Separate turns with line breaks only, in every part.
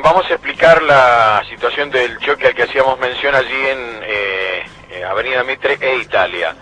vamos a explicar la situación del choque al que hacíamos mención allí en Avenida Mitre e Italia.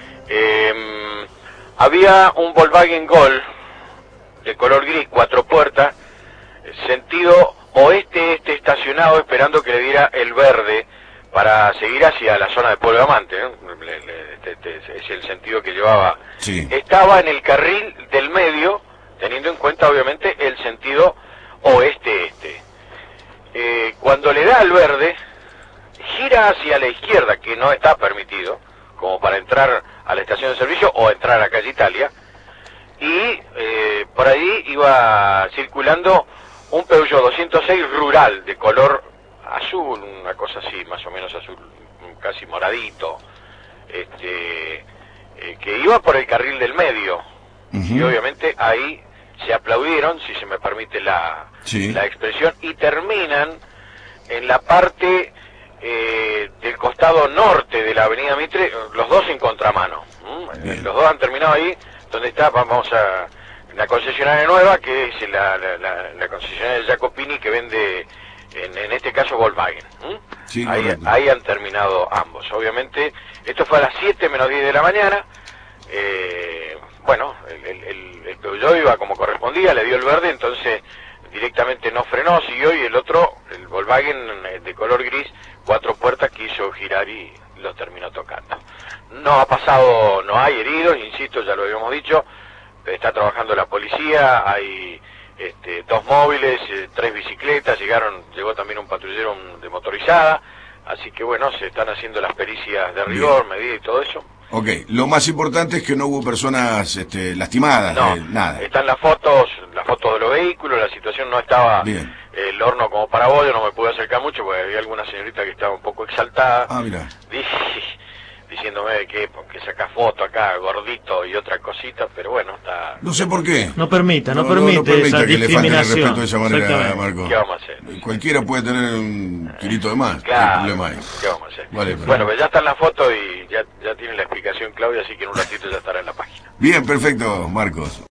Había un Volkswagen Gol de color gris, 4 puertas, sentido oeste-este, estacionado esperando que le diera el verde para seguir hacia la zona de Pueblo Diamante, ¿no? Es el sentido que llevaba.
Sí.
Estaba en el carril del medio, teniendo en cuenta obviamente el sentido oeste-este. Cuando le da el verde, gira hacia la izquierda, que no está permitido, como para entrar a la estación de servicio o entrar a calle Italia, y por ahí iba circulando un Peugeot 206 rural de color azul, una cosa así, más o menos azul, casi moradito, que iba por el carril del medio. Y obviamente ahí se aplaudieron, si se me permite la expresión, y terminan en la parte del costado norte de la avenida Mitre, los dos en contramano. Los dos han terminado ahí, donde está, vamos a la concesionaria nueva, que es la concesionaria de Jacopini, que vende, en este caso, Volkswagen.
Sí,
ahí han terminado ambos. Obviamente, esto fue a las 7 menos 10 de la mañana. Bueno, el Peugeot iba como correspondía, le dio el verde, entonces directamente no frenó, siguió, y el otro, el Volkswagen de color gris, 4 puertas, quiso girar y lo terminó tocando. No ha pasado, no hay heridos, insisto, ya lo habíamos dicho, está trabajando la policía, hay 2 móviles, 3 bicicletas, llegó también un patrullero de motorizada, así que bueno, se están haciendo las pericias de rigor, medida y todo eso.
Ok, lo más importante es que no hubo personas lastimadas,
no,
nada.
Están las fotos de los vehículos, la situación no estaba el horno como para bollo, no me pude acercar mucho porque había alguna señorita que estaba un poco exaltada.
Ah, mira.
Diciéndome que saca foto acá, gordito y otra cosita, pero bueno, está...
No sé por qué.
No permite esa
que le falte el
discriminación.
respeto de esa manera, Marco.
¿Qué vamos a hacer?
Cualquiera puede tener un kilito de más.
Claro,
¿Qué problema hay?
¿qué vamos a hacer?
Vale,
bueno, pues ya está en la foto y ya tiene la explicación Claudia, así que en un ratito ya estará en la página.
Bien, perfecto, Marcos.